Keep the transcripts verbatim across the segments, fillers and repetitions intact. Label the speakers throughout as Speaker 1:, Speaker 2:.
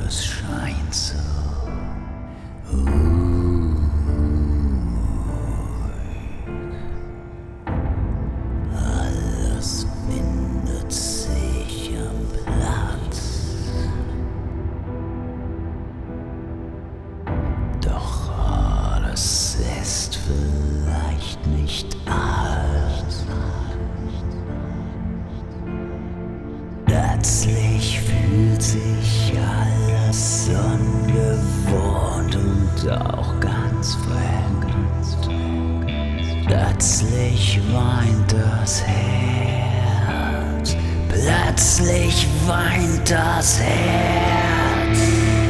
Speaker 1: Es scheint so ruhig. Alles findet sich am Platz. Doch alles ist vielleicht nicht alles. Plötzlich fühlt sich alles ungewohnt und auch ganz fremd. Plötzlich weint das Herz. Plötzlich weint das Herz.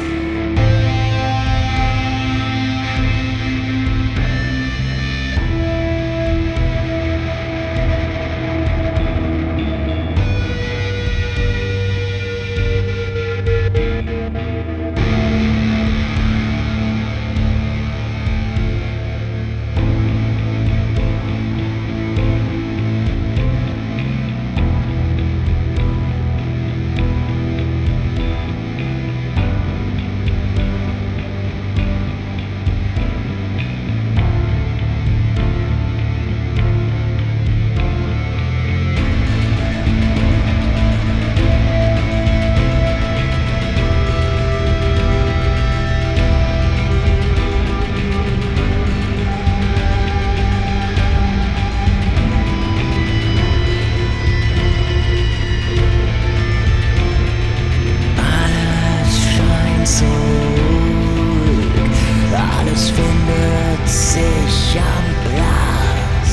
Speaker 1: Alles findet sich am Platz.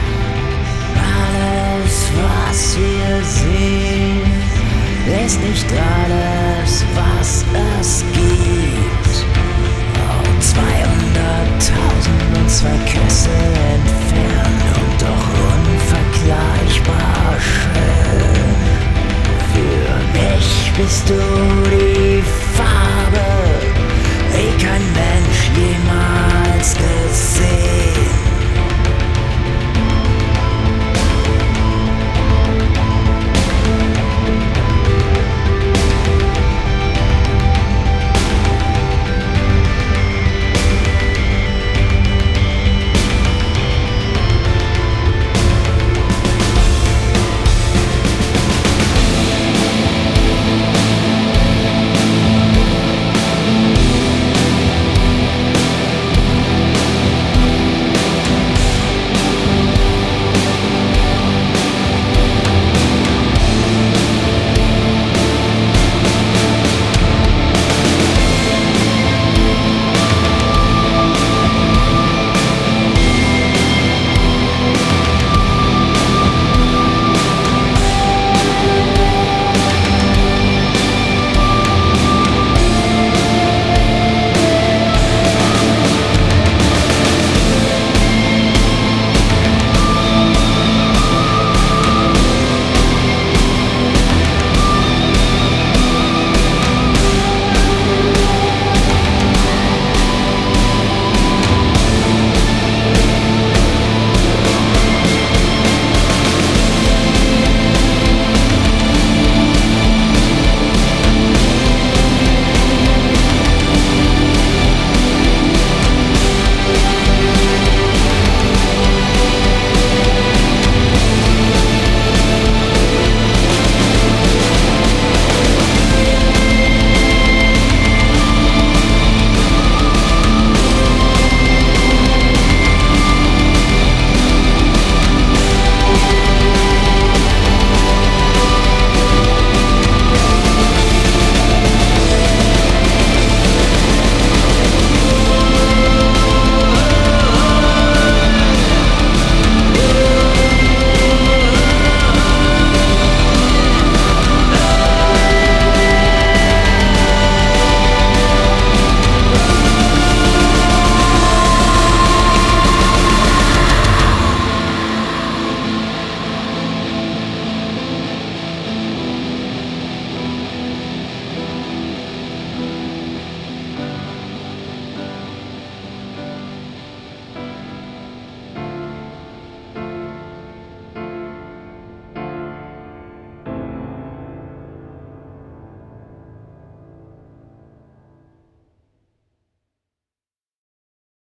Speaker 1: Alles, was wir sehen, ist nicht alles, was es gibt. Oh, zweihunderttausend und zwei Kessel entfernt und doch unvergleichbar schön. Für mich bist du die Farbe, wie kein Mensch jemals gesehen.